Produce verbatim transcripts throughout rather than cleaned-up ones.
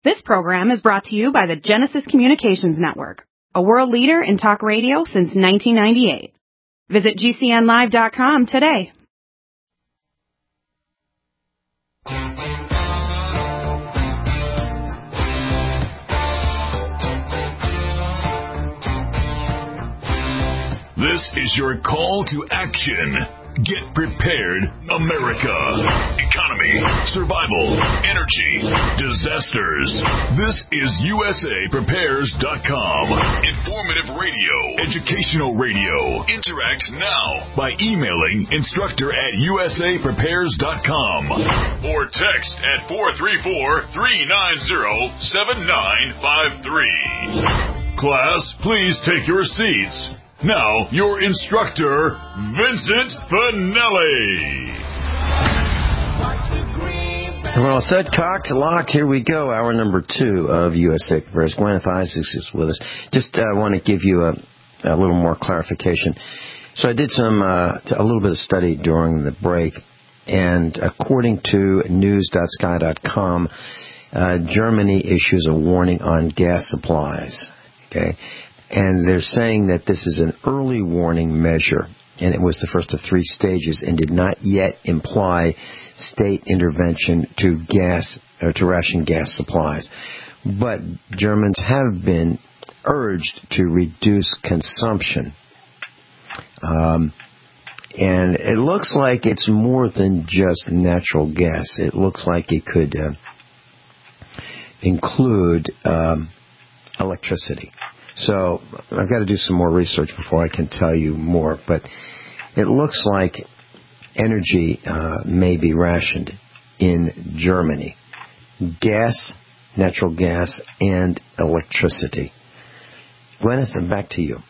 This program is brought to you by the Genesis Communications Network, a world leader in talk radio since nineteen ninety-eight. Visit G C N live dot com today. This is your call to action. Get prepared, America. Economy, survival, energy, disasters. This is U S A Prepares dot com. Informative radio, educational radio. Interact now by emailing instructor at U S A Prepares dot com or text at four three four, three nine zero, seven nine five three. Class, please take your seats. Now, your instructor, Vincent Finelli. Well said, cocked, locked. Here we go. Hour number two of U S A Prepares. Gwyneth Isaacs is with us. Just uh, want to give you a, a little more clarification. So I did some uh, a little bit of study during the break, and according to news dot sky dot com, uh, Germany issues a warning on gas supplies. Okay. And they're saying that this is an early warning measure, and it was the first of three stages and did not yet imply state intervention to gas or to ration gas supplies. But Germans have been urged to reduce consumption. Um, and it looks like it's more than just natural gas. It looks like it could uh, include um, electricity. So I've got to do some more research before I can tell you more, but it looks like energy uh, may be rationed in Germany. Gas, natural gas, and electricity. Gwyneth, back to you.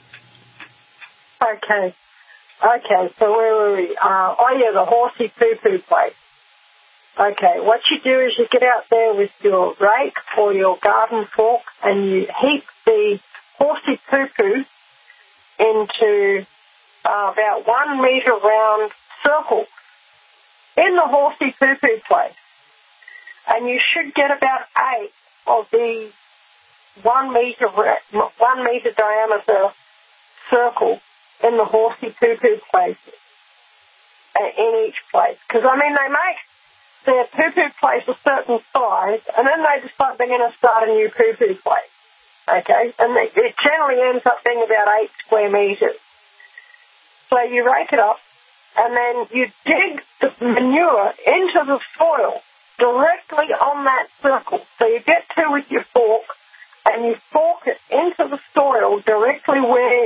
Okay. Okay, so where were we? Uh, oh, yeah, the horsey poo-poo place. Okay, what you do is you get out there with your rake or your garden fork and you heap the horsey poo-poo into uh, about one metre round circle in the horsey poo-poo place. And you should get about eight of these one metre, one metre diameter circle in the horsey poo-poo places, uh, in each place. Because, I mean, they make their poo-poo place a certain size, and then they decide they're going to start a new poo-poo place. Okay, and it generally ends up being about eight square metres. So you rake it up, and then you dig the manure into the soil directly on that circle. So you get to with your fork, and you fork it into the soil directly where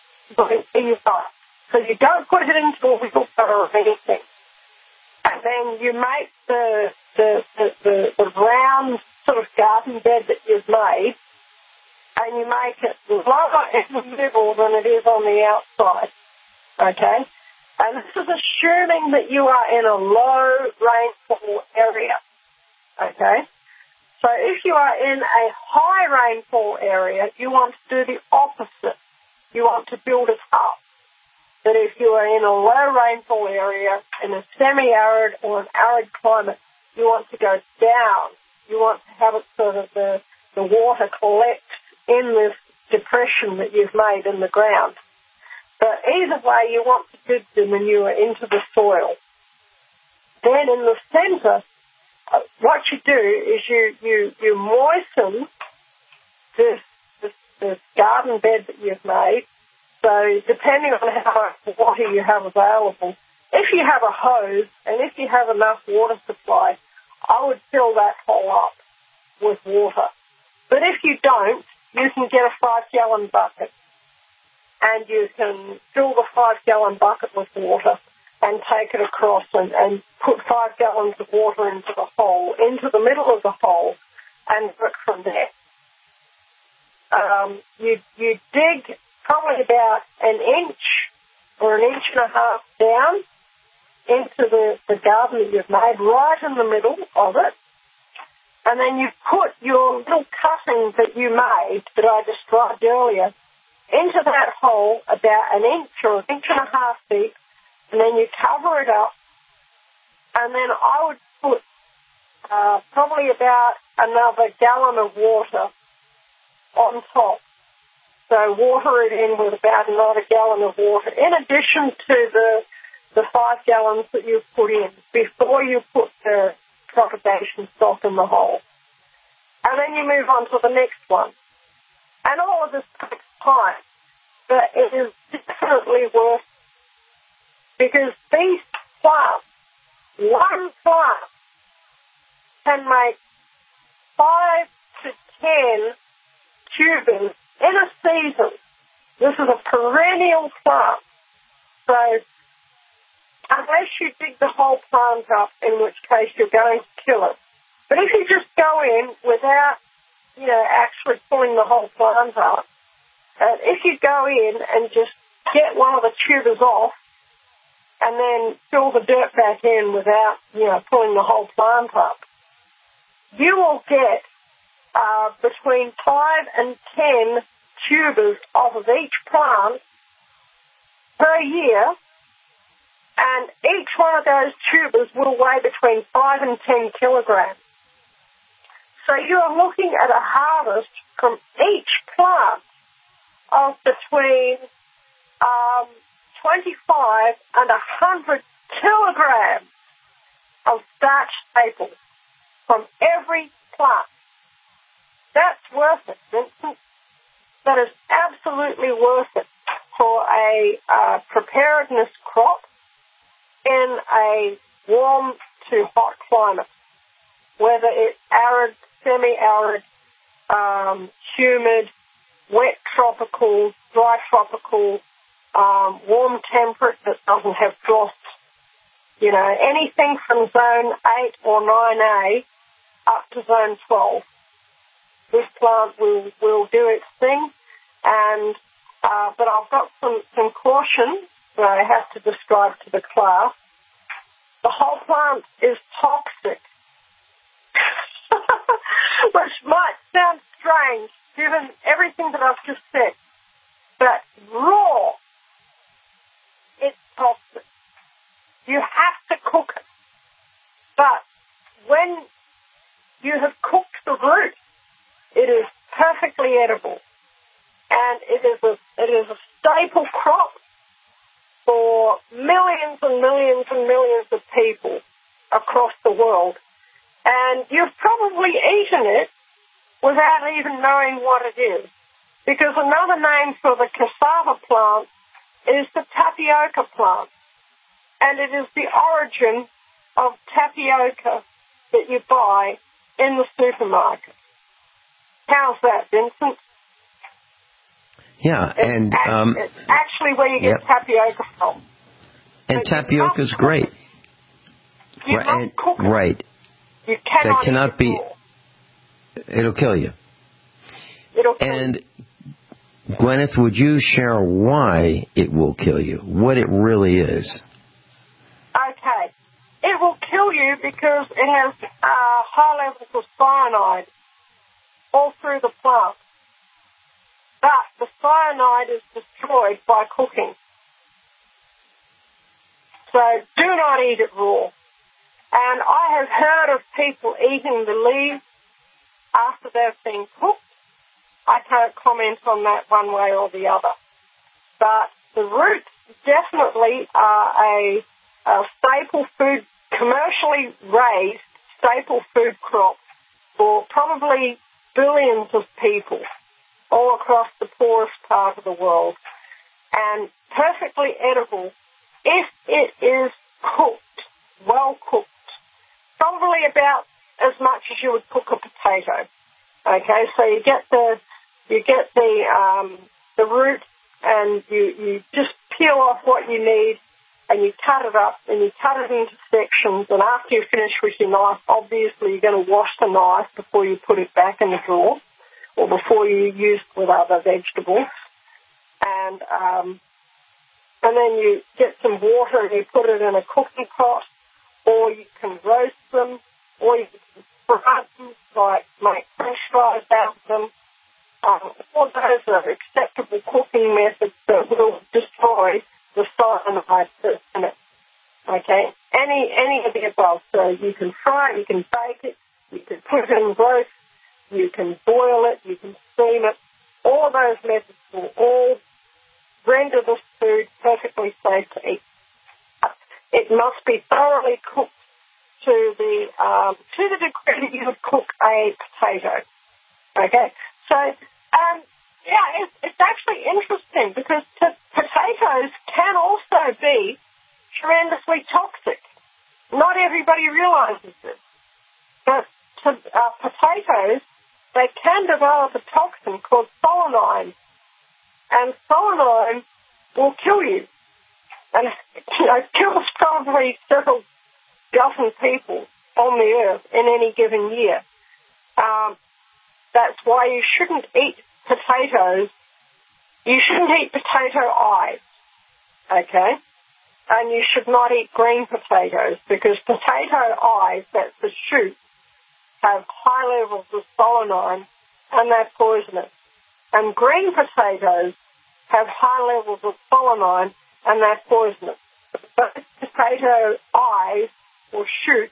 you are. So you don't put it into a wiggle or anything. And then you make the the, the, the the round sort of garden bed that you've made, and you make it lower in the middle than it is on the outside, okay? And this is assuming that you are in a low rainfall area, okay? So if you are in a high rainfall area, you want to do the opposite. You want to build it up. But if you are in a low rainfall area, in a semi-arid or an arid climate, you want to go down. You want to have it so that the, the water collects in this depression that you've made in the ground. But either way, you want to dig the manure into the soil. Then in the centre, uh, what you do is you, you, you moisten this, this, this garden bed that you've made. So depending on how much water you have available, if you have a hose and if you have enough water supply, I would fill that hole up with water. But if you don't, you can get a five-gallon bucket, and you can fill the five-gallon bucket with water and take it across and, and put five gallons of water into the hole, into the middle of the hole, and work from there. Um, you, you dig probably about an inch or an inch and a half down into the, the garden that you've made, right in the middle of it. And then you put your little cuttings that you made, that I described earlier, into that hole about an inch or an inch and a half deep, and then you cover it up. And then I would put uh, probably about another gallon of water on top. So water it in with about another gallon of water, in addition to the the five gallons that you've put in before you put the propagation stock in the hole. And then you move on to the next one. And all of this takes time, but it is definitely worth it. Because these plants, one plant can make five to ten tubers in a season. This is a perennial plant. So unless you dig the whole plant up, in which case you're going to kill it. But if you just go in without, you know, actually pulling the whole plant up, and if you go in and just get one of the tubers off and then fill the dirt back in without, you know, pulling the whole plant up, you will get uh, between five and ten tubers off of each plant per year. And each one of those tubers will weigh between five and ten kilograms. So you're looking at a harvest from each plant of between um, twenty-five and one hundred kilograms of starch staples from every plant. That's worth it, Vincent. That is absolutely worth it for a uh, preparedness crop in a warm to hot climate, whether it's arid, semi-arid, um, humid, wet tropical, dry tropical, um, warm temperate that doesn't have frost. You know, anything from zone eight or nine A up to zone twelve. This plant will, will do its thing, and uh, but I've got some, some caution that I have to describe to the class. The whole plant is toxic, which might sound strange given everything that I've just said, but raw, it's toxic. You have to cook it, but when you have cooked the root, it is perfectly edible, and it is a it is a staple crop for millions and millions and millions of people across the world. And you've probably eaten it without even knowing what it is, because another name for the cassava plant is the tapioca plant, and it is the origin of tapioca that you buy in the supermarket. How's that, Vincent? Yeah, it's and act- um, it's actually where you get yep. tapioca from. And so tapioca's great. You right, must and, cook it. right. You cannot, that cannot eat it be. raw. It'll kill you. It'll kill and you. Gwyneth, would you share why it will kill you? What it really is? Okay. It will kill you because it has uh, high levels of cyanide all through the plant. But the cyanide is destroyed by cooking. So do not eat it raw. And I have heard of people eating the leaves after they've been cooked. I can't comment on that one way or the other. But the roots definitely are a, a staple food, commercially raised staple food crop for probably billions of people all across the poorest part of the world, and perfectly edible if it is cooked, well cooked, probably about as much as you would cook a potato. Okay, so you get the you get the um, the root, and you you just peel off what you need, and you cut it up, and you cut it into sections. And after you finish with your knife, obviously you're going to wash the knife before you put it back in the drawer, or before you use it with other vegetables. And um, and then you get some water and you put it in a cooking pot, or you can roast them, or you can fry them, like make french fries out of them. Um, all those are acceptable cooking methods that will destroy the cyanide that's in it. Okay, any any of the above. So you can fry it, you can bake it, you can put it in roast, you can boil it, you can steam it. All those methods will all render this food perfectly safe to eat. It must be thoroughly cooked to the um, to the degree that you would cook a potato. Okay, so um, yeah, it's, it's actually interesting because t- potatoes can also be tremendously toxic. Not everybody realizes this, but to, uh, potatoes, they can develop a toxin called solanine, and solanine will kill you, and you know, kills probably several dozen people on the earth in any given year. Um, that's why you shouldn't eat potatoes. You shouldn't eat potato eyes, okay? And you should not eat green potatoes because potato eyes, that's the shoot, have high levels of solanine and they're poisonous. And green potatoes have high levels of solanine and they're poisonous. But potato eyes or shoots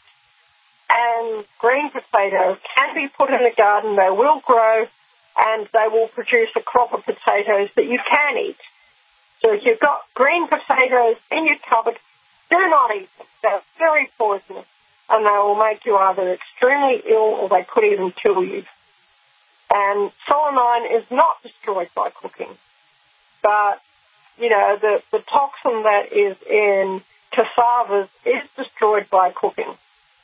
and green potatoes can be put in the garden. They will grow and they will produce a crop of potatoes that you can eat. So if you've got green potatoes in your cupboard, do not eat them. They're very poisonous and they will make you either extremely ill or they could even kill you. And solanine is not destroyed by cooking. But, you know, the, the toxin that is in cassavas is destroyed by cooking.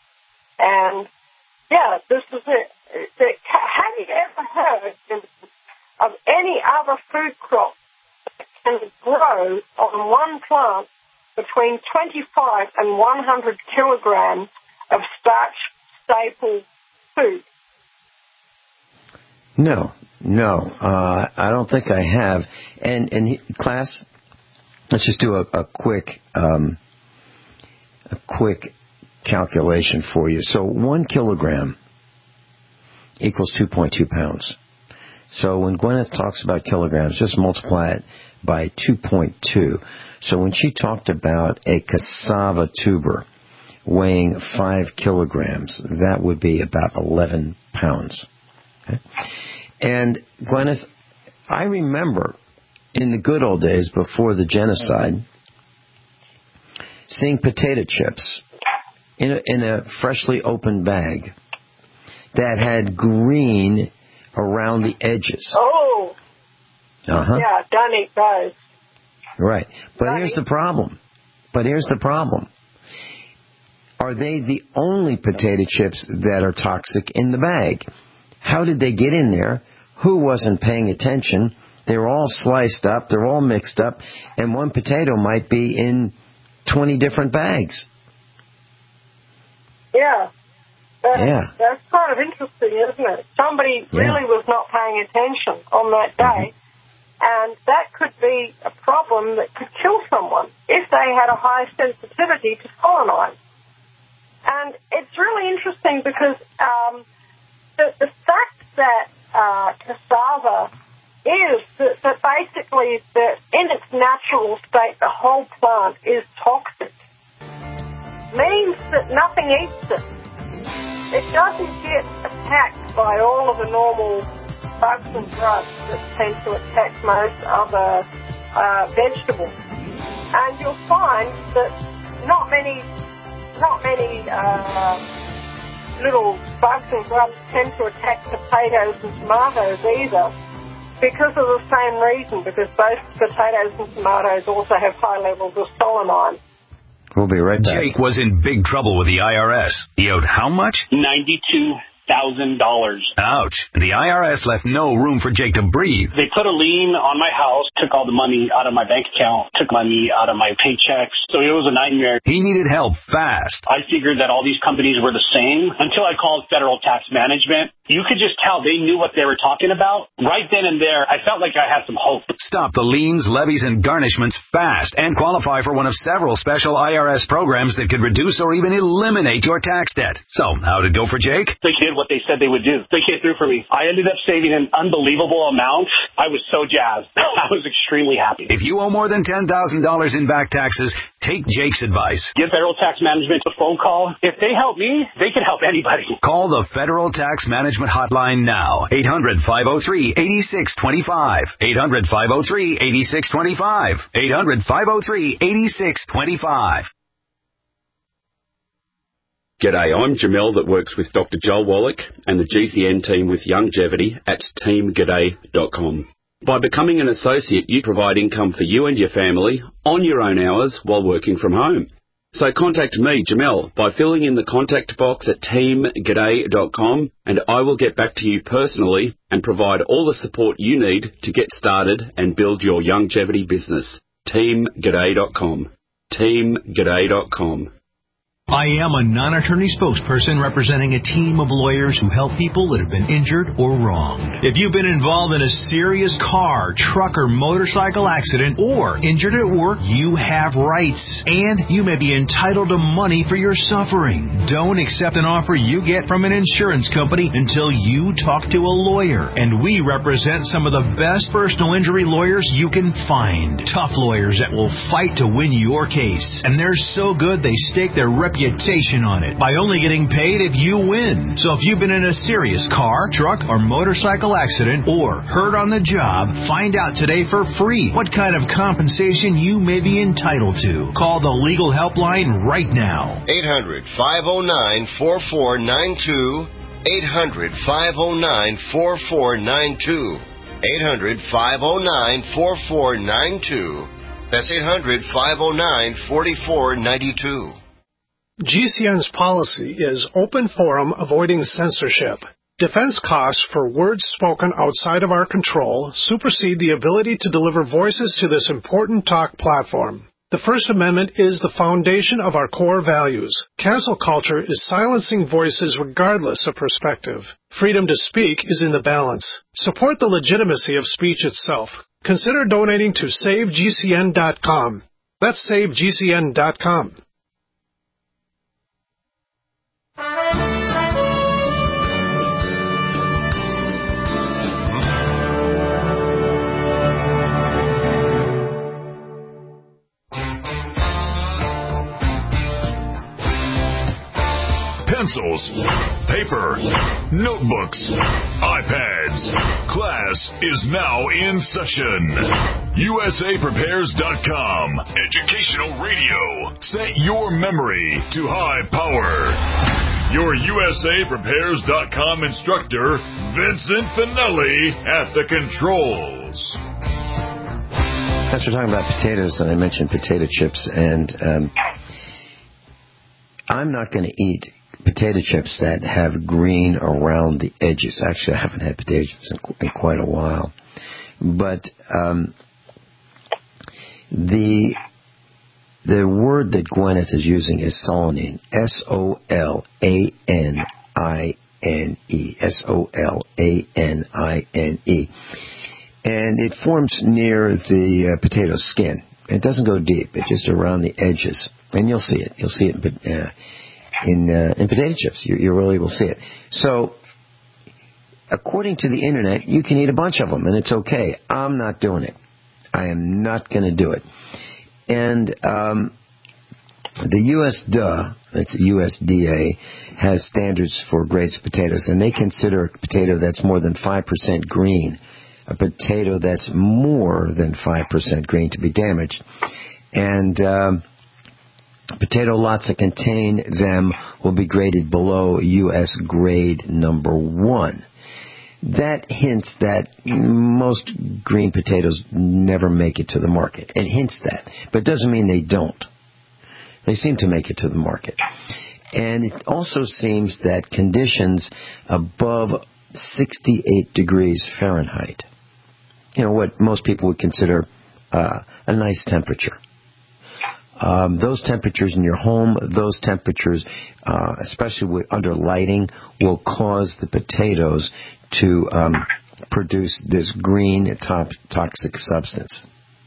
And, yeah, this is it. Have you ever heard of any other food crop that can grow on one plant between twenty-five and one hundred kilograms of starch staple food? No, no, uh, I don't think I have. And, and he, class, let's just do a, a quick, um, a quick calculation for you. So one kilogram equals two point two pounds. So when Gwyneth talks about kilograms, just multiply it by two point two. So when she talked about a cassava tuber weighing five kilograms, that would be about eleven pounds. Okay? And Gwyneth, I remember in the good old days before the genocide, seeing potato chips in a, in a freshly opened bag that had green around the edges. Oh, uh-huh. Yeah, don't eat those. Right. But don't here's eat. the problem. But here's the problem. Are they the only potato chips that are toxic in the bag? How did they get in there? Who wasn't paying attention? They were all sliced up. They're all mixed up. And one potato might be in twenty different bags. Yeah. That, yeah. That's kind of interesting, isn't it? Somebody yeah. really was not paying attention on that day. Mm-hmm. And that could be a problem that could kill someone if they had a high sensitivity to solanine. And it's really interesting because um, the, the fact that uh, cassava is that, that basically that in its natural state the whole plant is toxic means that nothing eats it. It doesn't get attacked by all of the normal bugs and grubs that tend to attack most other uh, vegetables. And you'll find that not many, not many uh, little bugs and grubs tend to attack potatoes and tomatoes either, because of the same reason, because both potatoes and tomatoes also have high levels of solanine. We'll be right back. Jake was in big trouble with the I R S. He owed how much? ninety-two thousand dollars. Ouch. And the I R S left no room for Jake to breathe. They put a lien on my house, took all the money out of my bank account, took money out of my paychecks. So it was a nightmare. He needed help fast. I figured that all these companies were the same until I called Federal Tax Management. You could just tell they knew what they were talking about. Right then and there, I felt like I had some hope. Stop the liens, levies, and garnishments fast and qualify for one of several special I R S programs that could reduce or even eliminate your tax debt. So, how'd it go for Jake? They did what they said they would do. They came through for me. I ended up saving an unbelievable amount. I was so jazzed. I was extremely happy. If you owe more than ten thousand dollars in back taxes, take Jake's advice. Give Federal Tax Management a phone call. If they help me, they can help anybody. Call the Federal Tax Management Hotline now. eight hundred, five oh three, eight six two five. eight hundred, five oh three, eight six two five. eight hundred, five oh three, eight six two five. G'day, I'm Jamel that works with Doctor Joel Wallach and the G C N team with Longevity at team g'day dot com. By becoming an associate, you provide income for you and your family on your own hours while working from home. So contact me, Jamel, by filling in the contact box at team g'day dot com, and I will get back to you personally and provide all the support you need to get started and build your longevity business. team g'day dot com. team g'day dot com. I am a non-attorney spokesperson representing a team of lawyers who help people that have been injured or wronged. If you've been involved in a serious car, truck, or motorcycle accident or injured at work, you have rights, and you may be entitled to money for your suffering. Don't accept an offer you get from an insurance company until you talk to a lawyer, and we represent some of the best personal injury lawyers you can find. Tough lawyers that will fight to win your case, and they're so good they stake their reputation on it by only getting paid if you win. So if you've been in a serious car, truck, or motorcycle accident or hurt on the job, find out today for free what kind of compensation you may be entitled to. Call the legal helpline right now. eight hundred, five oh nine, four four nine two. eight hundred, five oh nine, four four nine two. eight hundred, five oh nine, four four nine two. That's eight hundred, five oh nine, four four nine two. G C N's policy is open forum avoiding censorship. Defense costs for words spoken outside of our control supersede the ability to deliver voices to this important talk platform. The First Amendment is the foundation of our core values. Cancel culture is silencing voices regardless of perspective. Freedom to speak is in the balance. Support the legitimacy of speech itself. Consider donating to save G C N dot com. That's save G C N dot com. Pencils, paper, notebooks, iPads. Class is now in session. U S A Prepares dot com. Educational radio. Set your memory to high power. Your U S A Prepares dot com instructor, Vincent Finelli, at the controls. As we're talking about potatoes, and I mentioned potato chips, and um, I'm not going to eat potato chips that have green around the edges. Actually, I haven't had potato chips in, in quite a while. But um, the the word that Gwyneth is using is solanine. S O L A N I N E. S O L A N I N E. And it forms near the uh, potato skin. It doesn't go deep. It's just around the edges. And you'll see it. You'll see it in, uh, in, uh, in potato chips. You, you really will see it. So, according to the Internet, you can eat a bunch of them, and it's okay. I'm not doing it. I am not going to do it. And um, the U S D A, that's U S D A, has standards for grades of potatoes, and they consider a potato that's more than five percent green a potato that's more than five percent green to be damaged. And um, potato lots that contain them will be graded below U S grade number one. That hints that most green potatoes never make it to the market. It hints that, but it doesn't mean they don't. They seem to make it to the market. And it also seems that conditions above sixty-eight degrees Fahrenheit, you know, what most people would consider uh, a nice temperature. Um, those temperatures in your home, those temperatures, uh, especially with, under lighting, will cause the potatoes to um, produce this green top, toxic substance.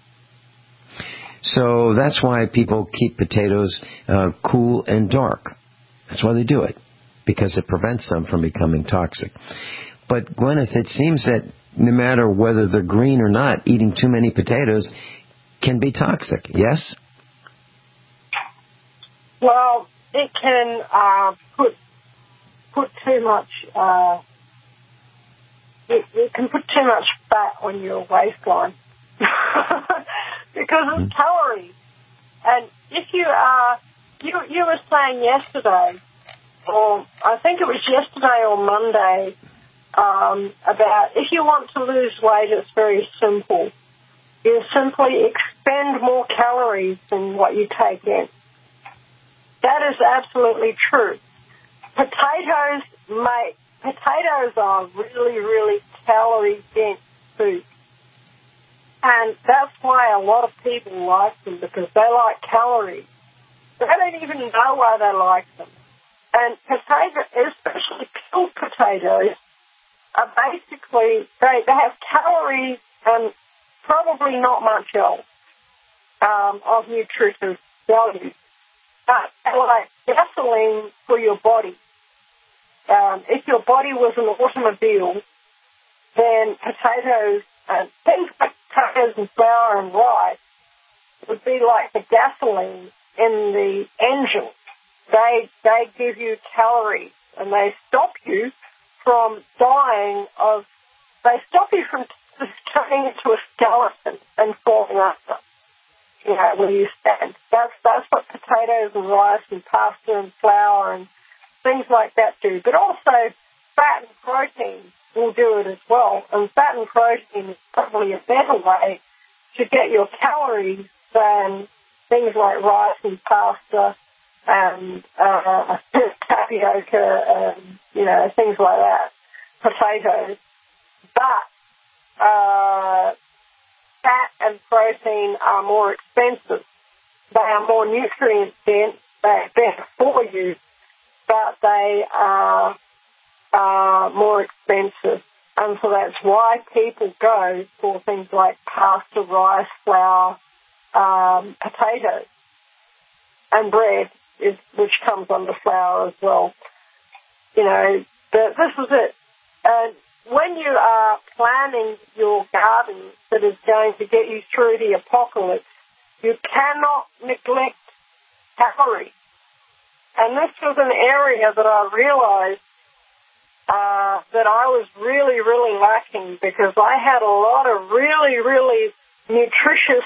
So that's why people keep potatoes uh, cool and dark. That's why they do it. because it prevents them from becoming toxic. But, Gwyneth, it seems that no matter whether they're green or not, eating too many potatoes can be toxic, yes? Well, it can uh, put put too much, uh, it, it can put too much fat on your waistline because of mm. calories. And if you are, you, you were saying yesterday, or I think it was yesterday or Monday, um, about if you want to lose weight, it's very simple. You simply expend more calories than what you take in. That is absolutely true. Potatoes make, potatoes are really, really calorie-dense food. And that's why a lot of people like them, because they like calories. They don't even know why they like them. And potatoes, especially peeled potatoes, are basically, they, they have calories and probably not much else um, of nutritive value. But they're like gasoline for your body. Um, if your body was an automobile, then potatoes, uh, things like potatoes and flour and rice would be like the gasoline in the engine. They they give you calories, and they stop you from dying of, they stop you from turning into a skeleton and falling over, you know, when you stand. That's, that's what potatoes and rice and pasta and flour and things like that do. But also fat and protein will do it as well. And fat and protein is probably a better way to get your calories than things like rice and pasta and uh, tapioca and, you know, things like that, potatoes. But uh, fat and protein are more expensive. They are more nutrient-dense. They're better for you, but they are uh, more expensive. And so that's why people go for things like pasta, rice, flour, um, potatoes, and bread, is, which comes under flour as well. You know, but this is it. And when you are planning your garden that is going to get you through the apocalypse, you cannot neglect calories. And this was an area that I realized uh, that I was really, really lacking, because I had a lot of really, really nutritious,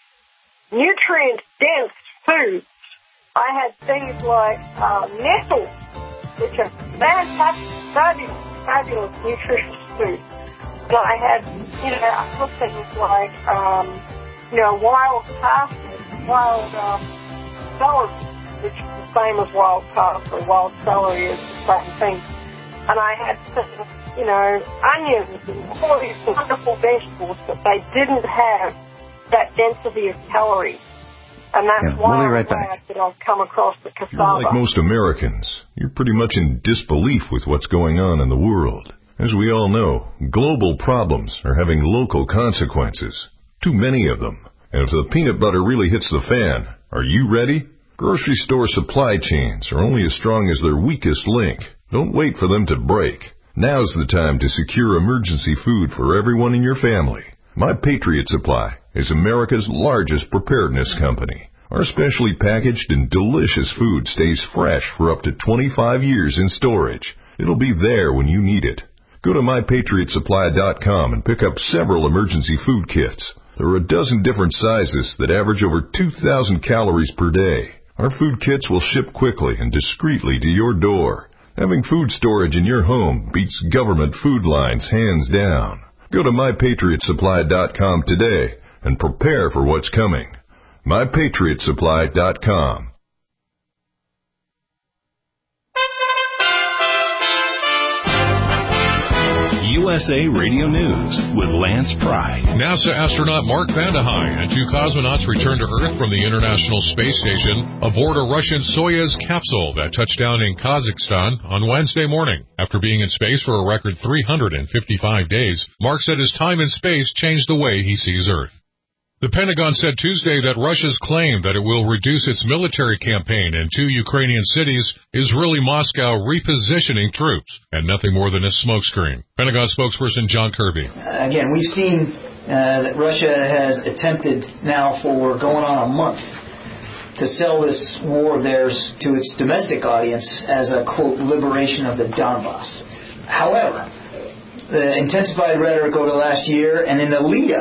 nutrient-dense foods. I had things like uh, nettles, which are fantastic, fabulous, fabulous nutritious foods. And I had, you know, other things like, um, you know, wild parsley, wild um, celery, which is the same as wild parsley. Wild celery is the same thing. And I had things, you know, onions and all these wonderful vegetables, but they didn't have that density of calories. And that's yeah, why we'll be right I'm glad back. that I've come across the cassava. You're like most Americans. You're pretty much in disbelief with what's going on in the world. As we all know, global problems are having local consequences. Too many of them. And if the peanut butter really hits the fan, are you ready? Grocery store supply chains are only as strong as their weakest link. Don't wait for them to break. Now's the time to secure emergency food for everyone in your family. My Patriot Supply is America's largest preparedness company. Our specially packaged and delicious food stays fresh for up to twenty-five years in storage. It'll be there when you need it. Go to my patriot supply dot com and pick up several emergency food kits. There are a dozen different sizes that average over two thousand calories per day. Our food kits will ship quickly and discreetly to your door. Having food storage in your home beats government food lines hands down. Go to my patriot supply dot com today and prepare for what's coming. my patriot supply dot com. U S A Radio News with Lance Pry. NASA astronaut Mark Vande Hei and two cosmonauts returned to Earth from the International Space Station aboard a Russian Soyuz capsule that touched down in Kazakhstan on Wednesday morning. After being in space for a record three hundred fifty-five days, Mark said his time in space changed the way he sees Earth. The Pentagon said Tuesday that Russia's claim that it will reduce its military campaign in two Ukrainian cities is really Moscow repositioning troops and nothing more than a smokescreen. Pentagon spokesperson John Kirby. Uh, again, we've seen uh, that Russia has attempted now for going on a month to sell this war of theirs to its domestic audience as a, quote, liberation of the Donbass. However, the intensified rhetoric over the last year and in the lead-up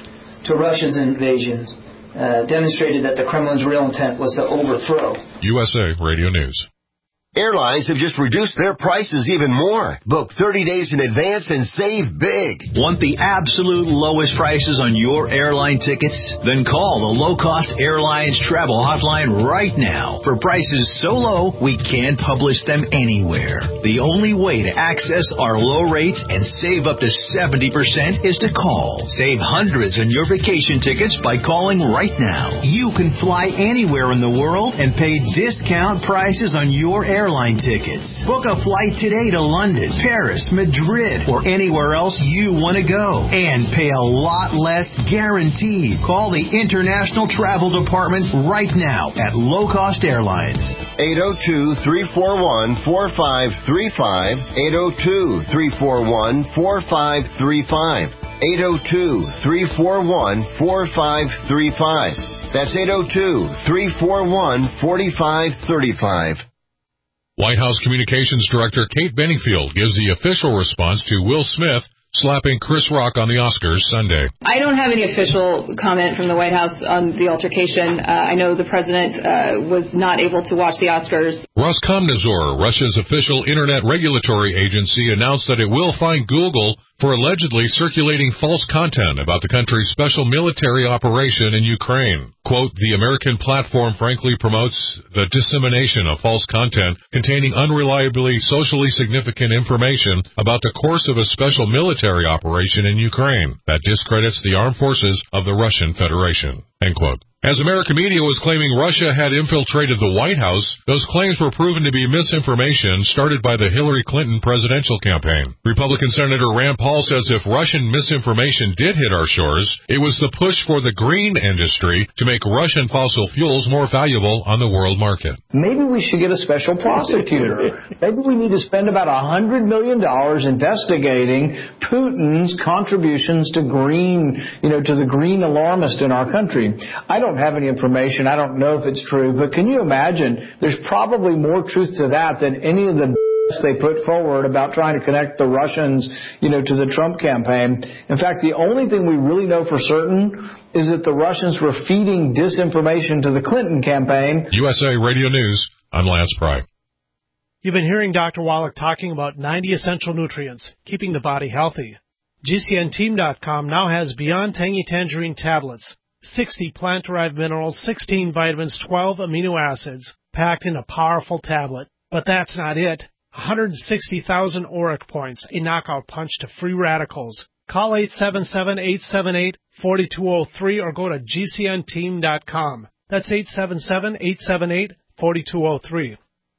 to Russia's invasion uh, demonstrated that the Kremlin's real intent was to overthrow. U S A Radio News. Airlines have just reduced their prices even more. Book thirty days in advance and save big. Want the absolute lowest prices on your airline tickets? Then call the Low Cost Airlines Travel Hotline right now. For prices so low, we can't publish them anywhere. The only way to access our low rates and save up to seventy percent is to call. Save hundreds on your vacation tickets by calling right now. You can fly anywhere in the world and pay discount prices on your airline airline tickets. Book a flight today to London, Paris, Madrid, or anywhere else you want to go. And pay a lot less guaranteed. Call the International Travel Department right now at Low Cost Airlines. eight oh two, three four one, four five three five. eight oh two, three four one, four five three five. eight oh two, three four one, four five three five. That's eight oh two, three four one, four five three five. White House Communications Director Kate Benningfield gives the official response to Will Smith slapping Chris Rock on the Oscars Sunday. I don't have any official comment from the White House on the altercation. Uh, I know the president uh, was not able to watch the Oscars. Roskomnadzor, Russia's official internet regulatory agency, announced that it will fine Google for allegedly circulating false content about the country's special military operation in Ukraine. Quote, the American platform frankly promotes the dissemination of false content containing unreliably socially significant information about the course of a special military operation in Ukraine that discredits the armed forces of the Russian Federation. End quote. As American media was claiming Russia had infiltrated the White House, those claims were proven to be misinformation started by the Hillary Clinton presidential campaign. Republican Senator Rand Paul says if Russian misinformation did hit our shores, it was the push for the green industry to make Russian fossil fuels more valuable on the world market. Maybe we should get a special prosecutor. Maybe we need to spend about one hundred million dollars investigating Putin's contributions to green, you know, to the green alarmist in our country. I don't have any information. I don't know if it's true, but can you imagine there's probably more truth to that than any of the they put forward about trying to connect the Russians, you know, to the Trump campaign. In fact, the only thing we really know for certain is that the Russians were feeding disinformation to the Clinton campaign. U S A Radio News, I'm Lance Pry. You've been hearing Doctor Wallach talking about ninety essential nutrients, keeping the body healthy. G C N team dot com now has Beyond Tangy Tangerine tablets, sixty plant-derived minerals, sixteen vitamins, twelve amino acids, packed in a powerful tablet. But that's not it. one hundred sixty thousand auric points, a knockout punch to free radicals. Call eight seven seven, eight seven eight, four two zero three or go to G C N team dot com. That's eight seven seven, eight seven eight, four two zero three.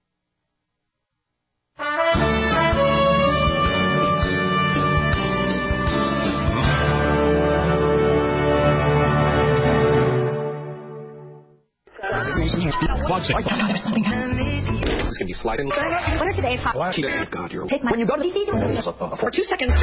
It's going to be sliding. What are today's hot? Oh, God, you're... Take my... When you go to... Uh, for two seconds...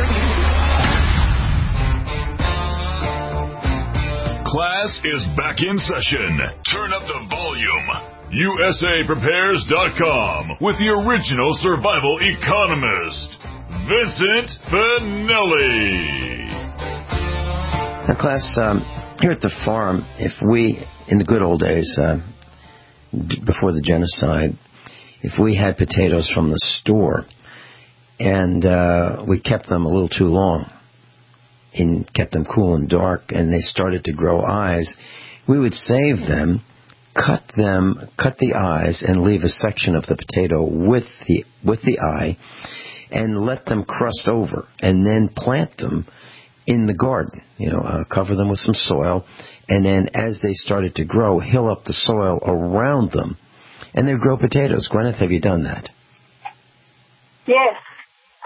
Class is back in session. Turn up the volume. U S A Prepares dot com with the original survival economist, Vincent Finelli. Now, class, um, here at the farm, if we, in the good old days, uh, b- before the genocide, if we had potatoes from the store and uh, we kept them a little too long and kept them cool and dark and they started to grow eyes, we would save them, cut them, cut the eyes and leave a section of the potato with the with the eye and let them crust over and then plant them in the garden, you know, uh, cover them with some soil, and then as they started to grow, hill up the soil around them, and they'd grow potatoes. Gwyneth, have you done that? Yes.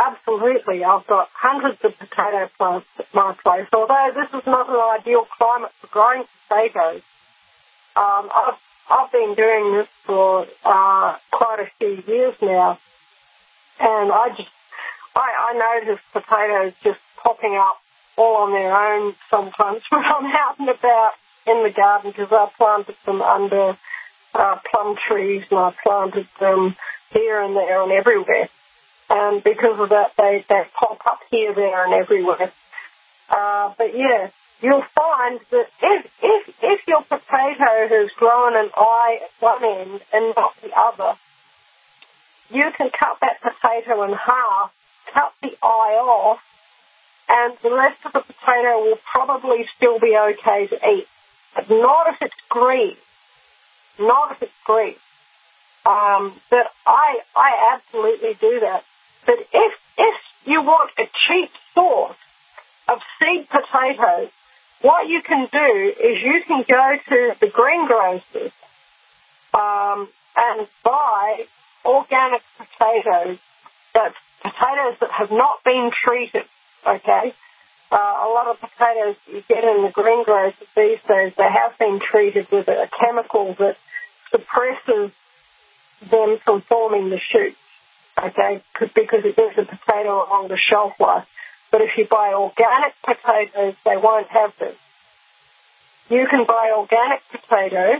absolutely. I've got hundreds of potato plants at my place. Although this is not an ideal climate for growing potatoes, um, I've, I've been doing this for uh, quite a few years now. And I just, I, I notice potatoes just popping up all on their own sometimes when I'm out and about in the garden, because I planted them under uh, plum trees, and I planted them here and there and everywhere. And because of that, they, they pop up here, there, and everywhere. Uh, but yeah, you'll find that if, if, if your potato has grown an eye at one end and not the other, you can cut that potato in half, cut the eye off, and the rest of the potato will probably still be okay to eat. But not if it's green. Not if it's green. Um, but I I absolutely do that. But if if you want a cheap source of seed potatoes, what you can do is you can go to the greengrocers um, and buy organic potatoes, that's potatoes that have not been treated, okay? Uh, a lot of potatoes you get in the greengrocers these days, they have been treated with a chemical that suppresses them from forming the shoots, okay, because it gives the potato a longer shelf life. But if you buy organic potatoes, they won't have this. You can buy organic potatoes,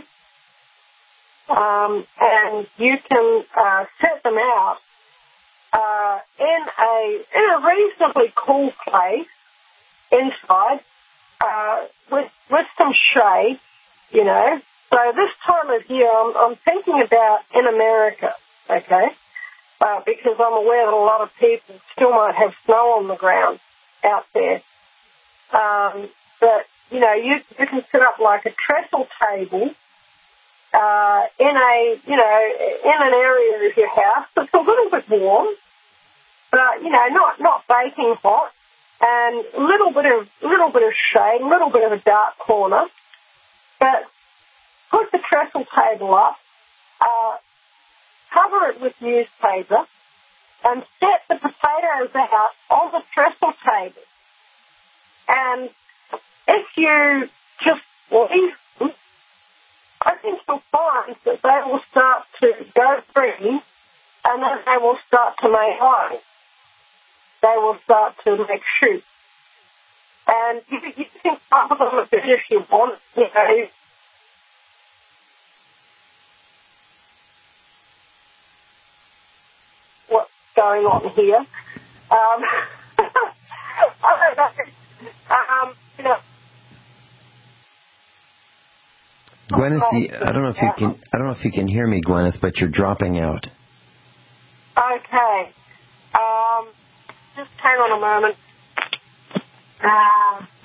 um, and you can uh, set them out uh, in a in a reasonably cool place inside uh, with with some shade, you know. So this time of year, I'm, I'm thinking about in America, okay, uh, because I'm aware that a lot of people still might have snow on the ground out there. Um, but, you know, you, you can set up like a trestle table uh, in a, you know, in an area of your house that's a little bit warm, but, you know, not, not baking hot, and a little bit of, little bit of shade, a little bit of a dark corner, but put the trestle table up, uh, cover it with newspaper, and set the potatoes out on the trestle table. And if you just leave them, I think you'll find that they will start to go green, and then they will start to make eyes. They will start to make shoots. And you, you can cover them a bit if you want, you know. What's going on here? Um, I don't know. Um, you know. Gwyneth, I don't know if you can. I don't know if you can hear me, Gwyneth, but you're dropping out. Okay. Um, just hang on a moment. Uh,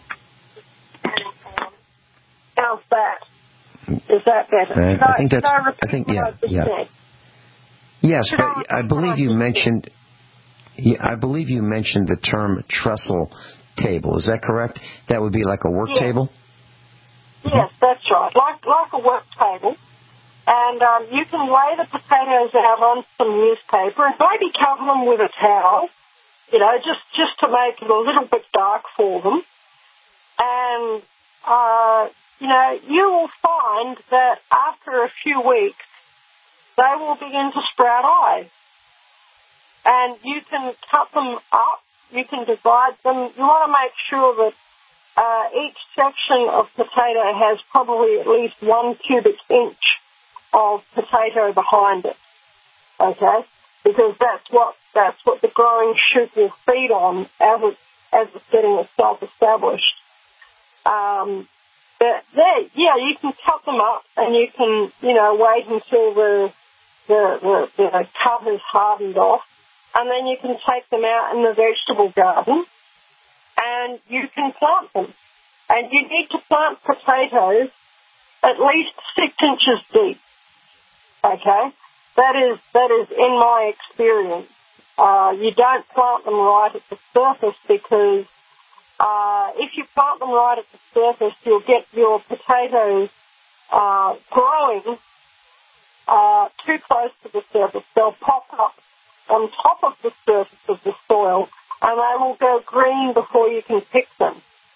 how's that? Is that better? Uh, no, I think that's. no, I think yeah, yeah. Yes, but I believe you mentioned. Yeah, I believe you mentioned the term trestle table. Is that correct? That would be like a work yes. table. Yes, that's right. Like like a work table. And um, you can lay the potatoes out on some newspaper and maybe cover them with a towel, you know, just, just to make it a little bit dark for them. And, uh, you know, you will find that after a few weeks, they will begin to sprout eyes. And you can cut them up, you can divide them. You want to make sure that uh, each section of potato has probably at least one cubic inch of potato behind it, okay? Because that's what that's what the growing shoot will feed on as it as it's getting itself established. Um, but there, yeah, you can cut them up, and you can, you know, wait until the the the, the cut has hardened off, and then you can take them out in the vegetable garden, and you can plant them. And you need to plant potatoes at least six inches deep. Okay, that is that is in my experience. Uh, you don't plant them right at the surface because uh, if you plant them right at the surface, you'll get your potatoes uh, growing uh, too close to the surface. They'll pop up on top of the surface of the soil, and they will go green before you can pick them.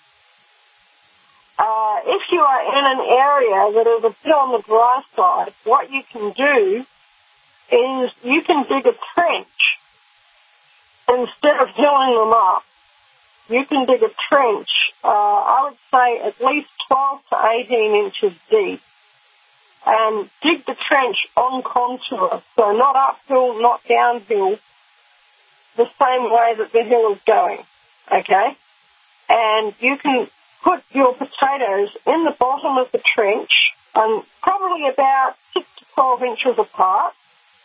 Uh, if you are in an area that is a bit on the dry side, what you can do is you can dig a trench instead of hilling them up. You can dig a trench, uh, I would say at least twelve to eighteen inches deep, and dig the trench on contour, so not uphill, not downhill, the same way that the hill is going, okay? And you can put your potatoes in the bottom of the trench, um, probably about six to twelve inches apart,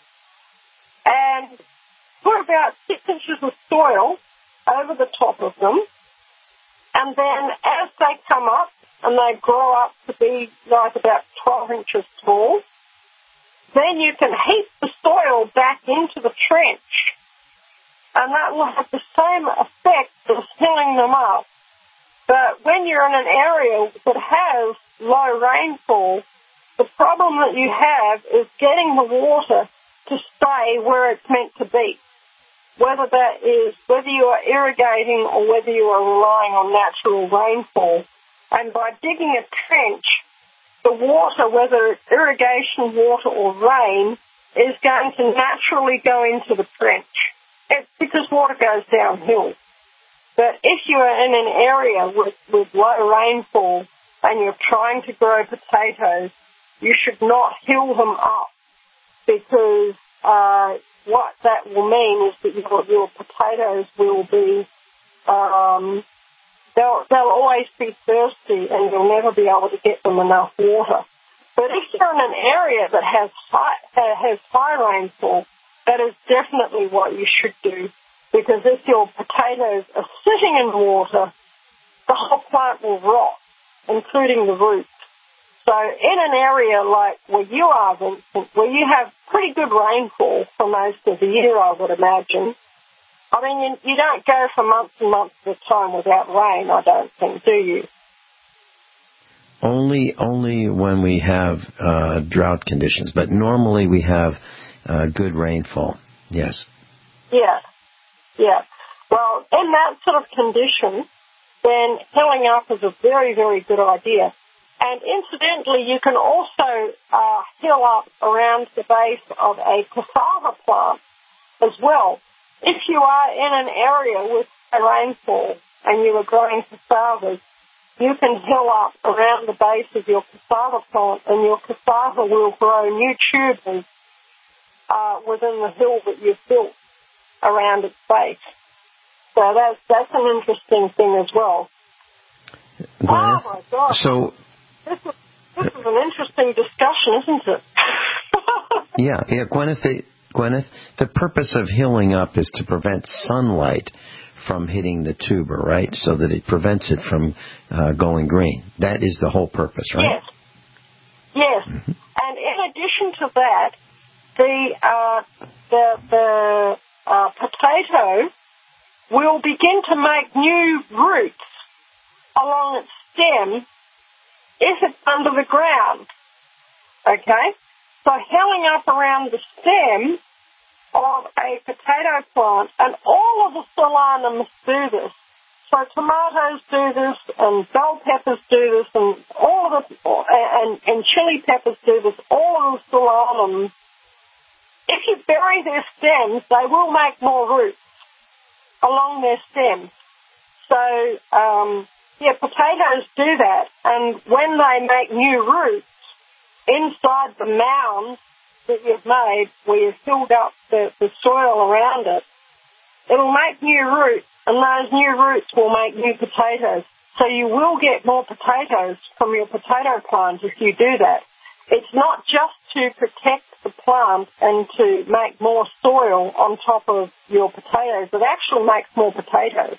and put about six inches of soil over the top of them, and then as they come up and they grow up to be like about twelve inches tall, then you can heap the soil back into the trench, and that will have the same effect as filling them up. But when you're in an area that has low rainfall, the problem that you have is getting the water to stay where it's meant to be, whether that is whether you are irrigating or whether you are relying on natural rainfall. And by digging a trench, the water, whether it's irrigation water or rain, is going to naturally go into the trench. It's because water goes downhill. But if you are in an area with, with low rainfall and you're trying to grow potatoes, you should not hill them up, because uh, what that will mean is that your, your potatoes will be, um, they'll, they'll always be thirsty and you'll never be able to get them enough water. But if you're in an area that has high, has high rainfall, that is definitely what you should do, because if your potatoes are sitting in water, the whole plant will rot, including the roots. So in an area like where you are, Vincent, where you have pretty good rainfall for most of the year, I would imagine, I mean, you, you don't go for months and months at a time without rain, I don't think, do you? Only, only when we have uh, drought conditions, but normally we have uh, good rainfall, yes. Yeah. Yeah. Well, in that sort of condition, then hilling up is a very, very good idea. And incidentally, you can also uh, hill up around the base of a cassava plant as well. If you are in an area with a rainfall and you are growing cassavas, you can hill up around the base of your cassava plant, and your cassava will grow new tubers uh, within the hill that you've built around its base. So that's that's an interesting thing as well. Gwyneth, oh my God! So this is this is an interesting discussion, isn't it? yeah, yeah, Gwyneth. The, Gwyneth, the purpose of hilling up is to prevent sunlight from hitting the tuber, right? So that it prevents it from uh, going green. That is the whole purpose, right? Yes. Yes. Mm-hmm. And in addition to that, the uh, the the Uh, potato will begin to make new roots along its stem if it's under the ground, okay? So hilling up around the stem of a potato plant, and all of the solanums do this. So tomatoes do this, and bell peppers do this, and all of the, and, and chili peppers do this, all of the solanums. If you bury their stems, they will make more roots along their stems. So, um, yeah, potatoes do that. And when they make new roots inside the mounds that you've made, where you've filled up the, the soil around it, it'll make new roots, and those new roots will make new potatoes. So you will get more potatoes from your potato plant if you do that. It's not just to protect the plant and to make more soil on top of your potatoes. It actually makes more potatoes.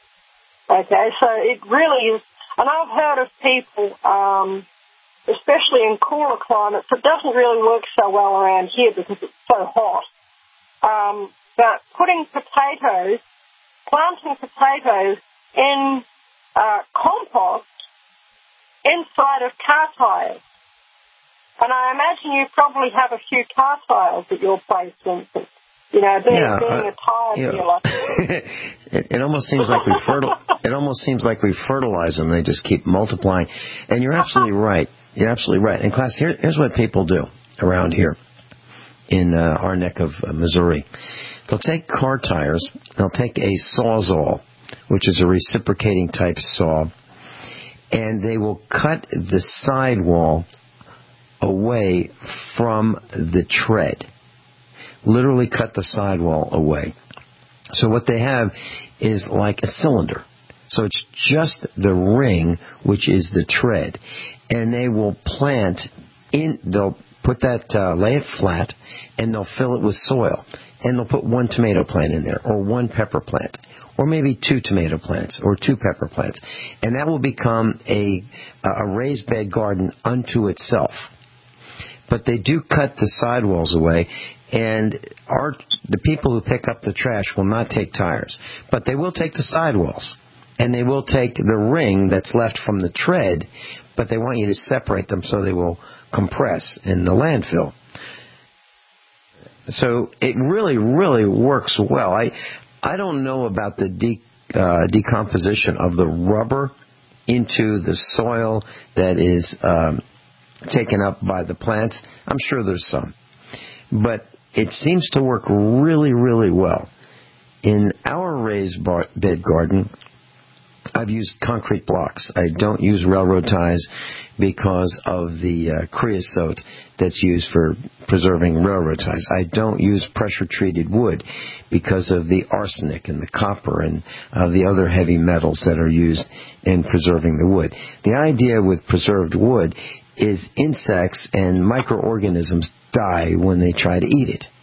Okay, so it really is, and I've heard of people, um, especially in cooler climates, it doesn't really work so well around here because it's so hot. Um, but putting potatoes, planting potatoes in uh, compost inside of car tires. And I imagine you probably have a few car tires at your place, Vincent. You know, being, yeah, being uh, a tire you know, dealer. it, it almost seems like we fertil. It almost seems like we fertilize them. They just keep multiplying. And you're absolutely right. You're absolutely right. And class, here, here's what people do around here in uh, our neck of uh, Missouri. They'll take car tires. They'll take a Sawzall, which is a reciprocating type saw, and they will cut the sidewall away from the tread. Literally cut the sidewall away. So what they have is like a cylinder. So it's just the ring, which is the tread. And they will plant in, they'll put that, uh, lay it flat, and they'll fill it with soil. And they'll put one tomato plant in there, or one pepper plant, or maybe two tomato plants, or two pepper plants. And that will become a, a raised bed garden unto itself. But they do cut the sidewalls away, and our, the people who pick up the trash will not take tires. But they will take the sidewalls, and they will take the ring that's left from the tread, but they want you to separate them so they will compress in the landfill. So it really, really works well. I I don't know about the de, uh, decomposition of the rubber into the soil that is um, taken up by the plants. I'm sure there's some. But it seems to work really, really well. In our raised bar- bed garden, I've used concrete blocks. I don't use railroad ties because of the uh, creosote that's used for preserving railroad ties. I don't use pressure-treated wood because of the arsenic and the copper and uh, the other heavy metals that are used in preserving the wood. The idea with preserved wood is insects and microorganisms die when they try to eat it.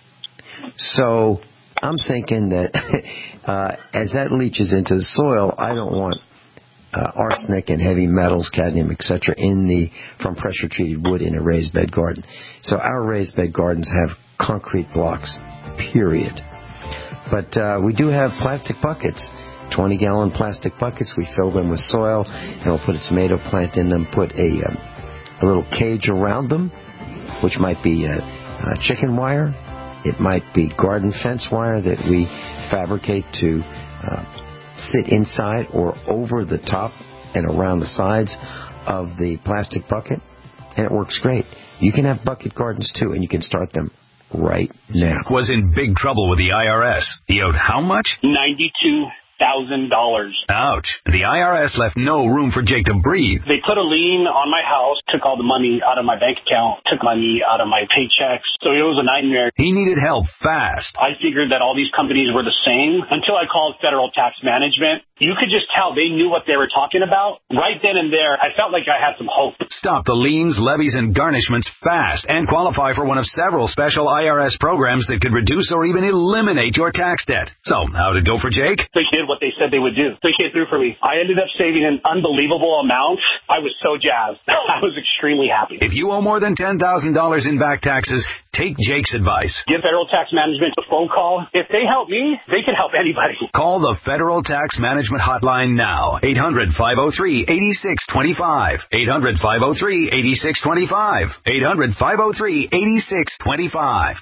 So I'm thinking that uh, as that leaches into the soil, I don't want uh, arsenic and heavy metals, cadmium, et cetera, in the from pressure-treated wood in a raised bed garden. So our raised bed gardens have concrete blocks, period. But uh, we do have plastic buckets, twenty-gallon plastic buckets. We fill them with soil, and we'll put a tomato plant in them, put a, um, a little cage around them, which might be a, a chicken wire. It might be garden fence wire that we fabricate to uh, sit inside or over the top and around the sides of the plastic bucket, and it works great. You can have bucket gardens too, and you can start them right now. Was in big trouble with the I R S. He owed how much? ninety-two thousand dollars. Ouch. The I R S left no room for Jake to breathe. They put a lien on my house, took all the money out of my bank account, took money out of my paychecks. So it was a nightmare. He needed help fast. I figured that all these companies were the same until I called Federal Tax Management. You could just tell they knew what they were talking about. Right then and there, I felt like I had some hope. Stop the liens, levies, and garnishments fast and qualify for one of several special I R S programs that could reduce or even eliminate your tax debt. So, how'd it go for Jake? They did what they said they would do. They came through for me. I ended up saving an unbelievable amount. I was so jazzed. I was extremely happy. If you owe more than ten thousand dollars in back taxes, take Jake's advice. Give Federal Tax Management a phone call. If they help me, they can help anybody. Call the Federal Tax Management Hotline now. eight hundred, five oh three, eight six two five. eight hundred, five oh three, eight six two five. eight hundred, five oh three, eight six two five.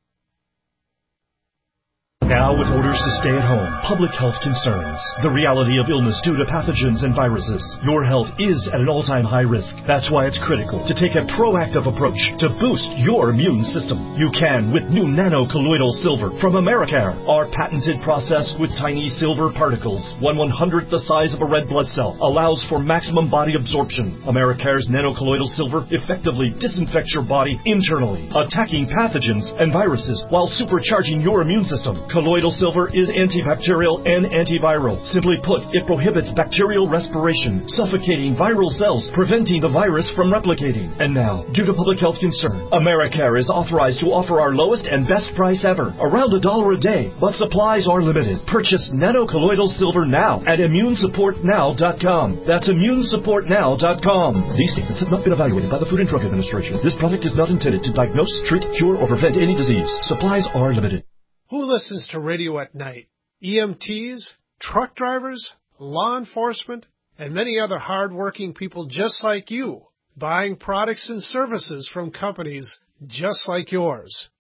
Now with orders to stay at home, public health concerns, the reality of illness due to pathogens and viruses, your health is at an all-time high risk. That's why it's critical to take a proactive approach to boost your immune system. You can with new nano-colloidal silver from Americare. Our patented process with tiny silver particles, one one-hundredth the size of a red blood cell, allows for maximum body absorption. Americare's nano-colloidal silver effectively disinfects your body internally, attacking pathogens and viruses while supercharging your immune system. Colloidal silver is antibacterial and antiviral. Simply put, it prohibits bacterial respiration, suffocating viral cells, preventing the virus from replicating. And now, due to public health concern, Americare is authorized to offer our lowest and best price ever, around a dollar a day, but supplies are limited. Purchase nano-colloidal silver now at immune support now dot com. That's immune support now dot com. These statements have not been evaluated by the Food and Drug Administration. This product is not intended to diagnose, treat, cure, or prevent any disease. Supplies are limited. Who listens to radio at night? E M Ts, truck drivers, law enforcement, and many other hard-working people just like you, buying products and services from companies just like yours.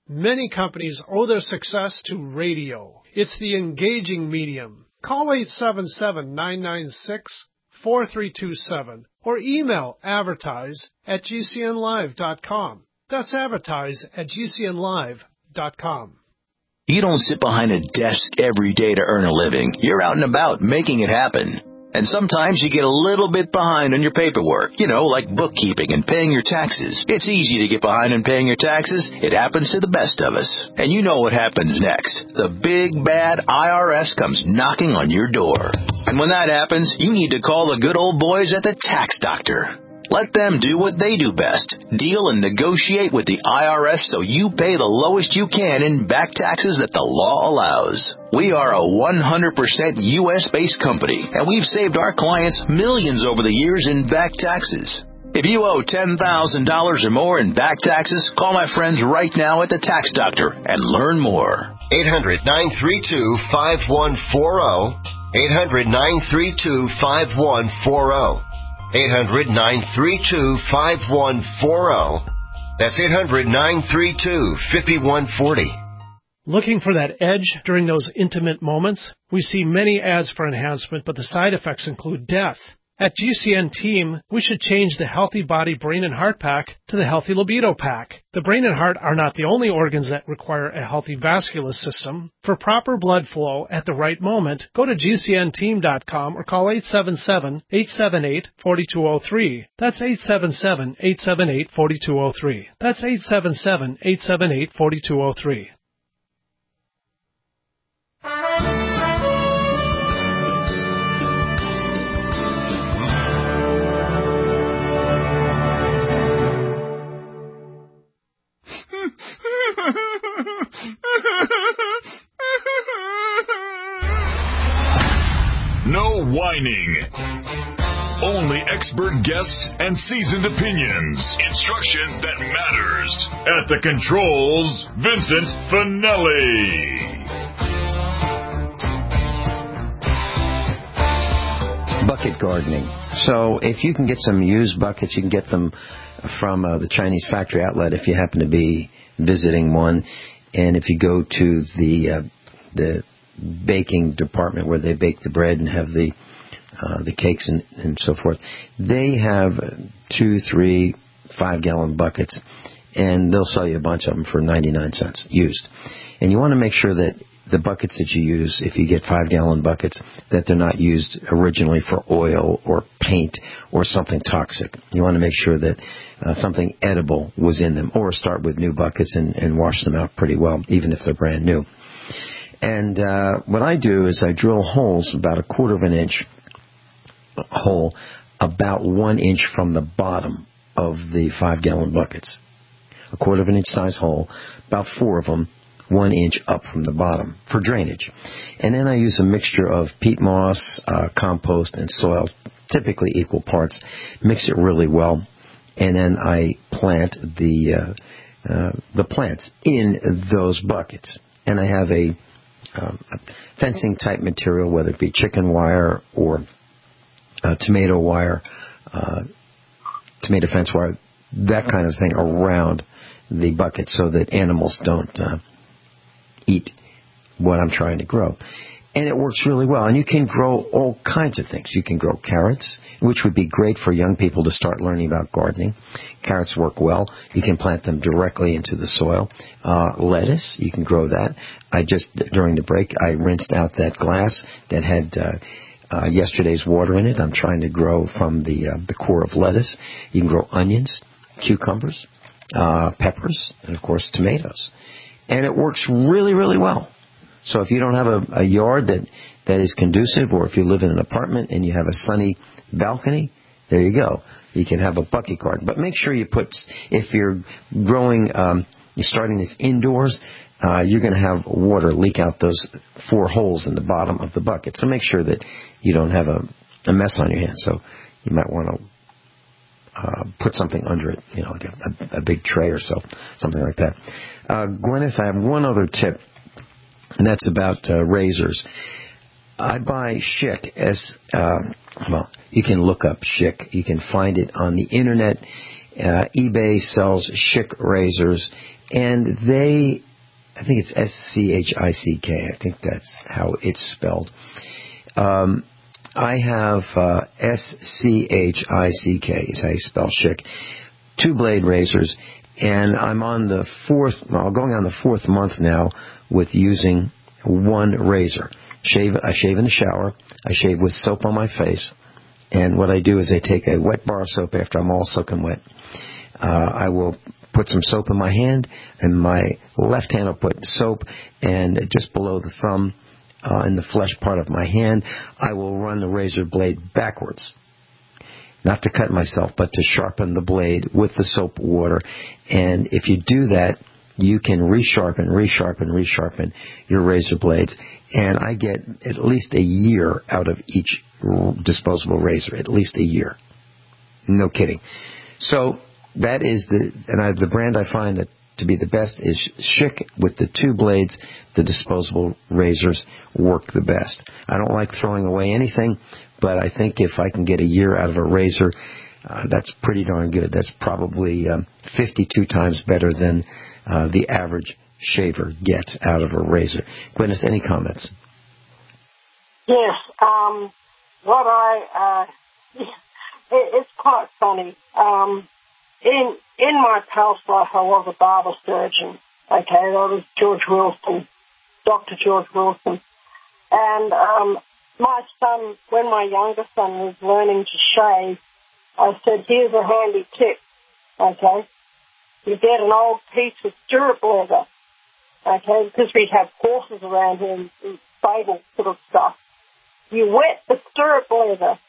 Many companies owe their success to radio. It's the engaging medium. Call eight seven seven, nine nine six, four three two seven or email advertise at g c n live dot com. That's advertise at g c n live dot com. You don't sit behind a desk every day to earn a living. You're out and about making it happen. And sometimes you get a little bit behind on your paperwork, you know, like bookkeeping and paying your taxes. It's easy to get behind on paying your taxes. It happens to the best of us. And you know what happens next. The big, bad I R S comes knocking on your door. And when that happens, you need to call the good old boys at the Tax Doctor. Let them do what they do best. Deal and negotiate with the I R S so you pay the lowest you can in back taxes that the law allows. We are a one hundred percent U S-based company, and we've saved our clients millions over the years in back taxes. If you owe ten thousand dollars or more in back taxes, call my friends right now at the Tax Doctor and learn more. eight hundred, nine three two, five one four zero. eight hundred, nine three two, five one four zero. eight hundred, nine three two, five one four zero. That's eight hundred, nine three two, five one four zero. Looking for that edge during those intimate moments? We see many ads for enhancement, but the side effects include death. At G C N Team, we should change the Healthy Body, Brain, and Heart Pack to the Healthy Libido Pack. The brain and heart are not the only organs that require a healthy vascular system. For proper blood flow at the right moment, go to g c n team dot com or call eight seven seven, eight seven eight, four two zero three. That's eight seven seven, eight seven eight, four two zero three. That's eight seven seven, eight seven eight, four two zero three. No whining. Only expert guests and seasoned opinions. Instruction that matters. At the controls, Vincent Finelli. Bucket gardening. So if you can get some used buckets, you can get them from uh, the Chinese factory outlet if you happen to be visiting one. And if you go to the uh, the baking department where they bake the bread and have the uh, the cakes and, and so forth, they have two, three, five gallon buckets, and they'll sell you a bunch of them for ninety-nine cents used. And you want to make sure that the buckets that you use, if you get five gallon buckets, that they're not used originally for oil or paint or something toxic. You want to make sure that uh, something edible was in them, or start with new buckets and, and wash them out pretty well, even if they're brand new. And uh, what I do is I drill holes about a quarter of an inch hole, about one inch from the bottom of the five gallon buckets. A quarter of an inch size hole, about four of them, one inch up from the bottom for drainage. And then I use a mixture of peat moss, uh, compost, and soil, typically equal parts. Mix it really well, and then I plant the uh, uh, the plants in those buckets. And I have a, um, a fencing type material, whether it be chicken wire or uh, tomato wire, uh, tomato fence wire, that kind of thing around the bucket so that animals don't uh, eat what I'm trying to grow. And it works really well. And you can grow all kinds of things. You can grow carrots, which would be great for young people to start learning about gardening. Carrots work well. You can plant them directly into the soil. Uh, lettuce, you can grow that. I just, during the break, I rinsed out that glass that had uh, uh, yesterday's water in it. I'm trying to grow from the, uh, the core of lettuce. You can grow onions, cucumbers, uh, peppers, and, of course, tomatoes. And it works really, really well. So if you don't have a, a yard that, that is conducive, or if you live in an apartment and you have a sunny balcony, there you go. You can have a bucket garden. But make sure you put, if you're growing, um, you're starting this indoors, uh, you're going to have water leak out those four holes in the bottom of the bucket. So make sure that you don't have a, a mess on your hands. So you might want to Uh, put something under it, you know, like a, a, a big tray or so, something like that. Uh, Gwyneth, I have one other tip, and that's about uh, razors. I buy Schick, as, uh, well, you can look up Schick. You can find it on the Internet. Uh, eBay sells Schick razors, and they, I think it's S C H I C K. I think that's how it's spelled. Um, I have uh, S C H I C K is how you spell Schick. Two blade razors, and I'm on the fourth, well, going on the fourth month now with using one razor. Shave, I shave in the shower. I shave with soap on my face. And what I do is I take a wet bar of soap after I'm all soaking wet. Uh, I will put some soap in my hand, and my left hand will put soap, and just below the thumb, uh, in the flesh part of my hand, I will run the razor blade backwards. Not to cut myself, but to sharpen the blade with the soap water. And if you do that, you can resharpen, resharpen, resharpen your razor blades. And I get at least a year out of each disposable razor, at least a year. No kidding. So that is the, and I, the brand I find that to be the best is Schick with the two blades. The disposable razors work the best. I don't like throwing away anything, but I think if I can get a year out of a razor, uh, that's pretty darn good. That's probably um, fifty-two times better than uh, the average shaver gets out of a razor. Gwyneth, any comments? Yes. Um, what I, uh, it, it's quite funny. Um, in in my past life, I was a barber surgeon. Okay, that was George Wilson, Doctor George Wilson. And um, my son, when my younger son was learning to shave, I said, here's a handy tip, okay? You get an old piece of stirrup leather, okay, because we have horses around here and, and stable sort of stuff. You wet the stirrup leather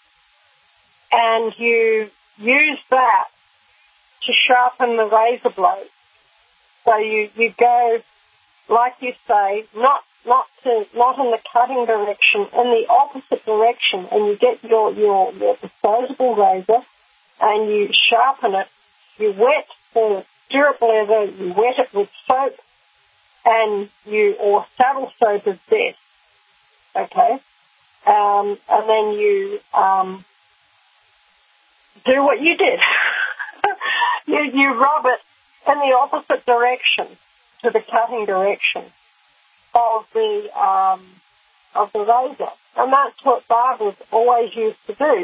and you use that to sharpen the razor blade. So you, you go, like you say, not not to not in the cutting direction, in the opposite direction, and you get your, your, your disposable razor and you sharpen it. You wet the stirrup leather, you wet it with soap, and you, or saddle soap is best, okay? Um, and then you um, do what you did. you, you rub it in the opposite direction to the cutting direction of the um, of the razor, and that's what barbers always used to do.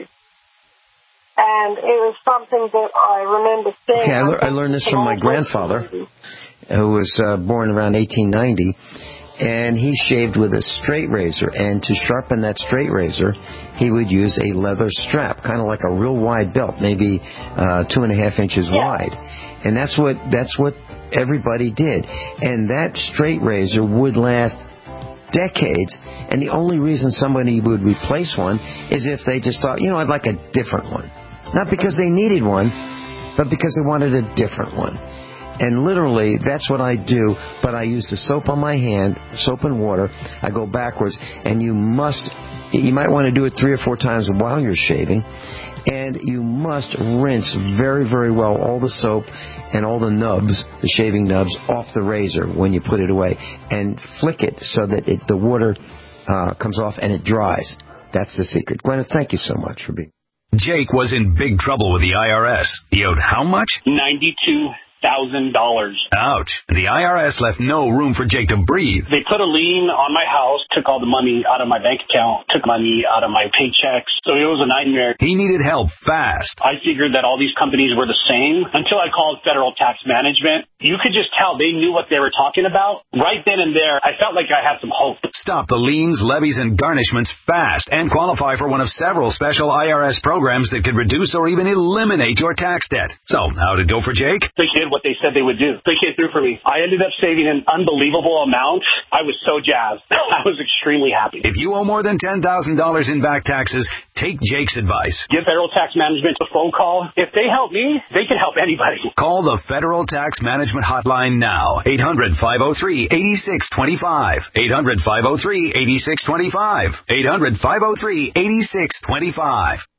And it was something that I remember seeing. Okay, I, le- I learned this from my grandfather, who was uh, born around eighteen ninety, and he shaved with a straight razor. And to sharpen that straight razor, he would use a leather strap, kind of like a real wide belt, maybe uh, two and a half inches yeah. wide. And that's what that's what everybody did. And that straight razor would last decades. And the only reason somebody would replace one is if they just thought, you know, I'd like a different one. Not because they needed one, but because they wanted a different one. And literally, that's what I do, but I use the soap on my hand, soap and water. I go backwards, and you must, you might want to do it three or four times while you're shaving, and you must rinse very, very well all the soap and all the nubs, the shaving nubs, off the razor when you put it away, and flick it so that it, the water uh, comes off and it dries. That's the secret. Gwyneth, thank you so much for being. Jake was in big trouble with the I R S. He owed how much? ninety-two thousand dollars. Ouch. The I R S left no room for Jake to breathe. They put a lien on my house, took all the money out of my bank account, took money out of my paychecks. So it was a nightmare. He needed help fast. I figured that all these companies were the same until I called Federal Tax Management. You could just tell they knew what they were talking about. Right then and there, I felt like I had some hope. Stop the liens, levies, and garnishments fast and qualify for one of several special I R S programs that could reduce or even eliminate your tax debt. So, how did it go for Jake? They did what they said they would do. They came through for me. I ended up saving an unbelievable amount. I was so jazzed. I was extremely happy. If you owe more than ten thousand dollars in back taxes, take Jake's advice. Give Federal Tax Management a phone call. If they help me, they can help anybody. Call the Federal Tax Management Hotline now. eight hundred, five oh three, eight six two five. eight hundred, five oh three, eight six two five. eight hundred, five oh three, eight six two five.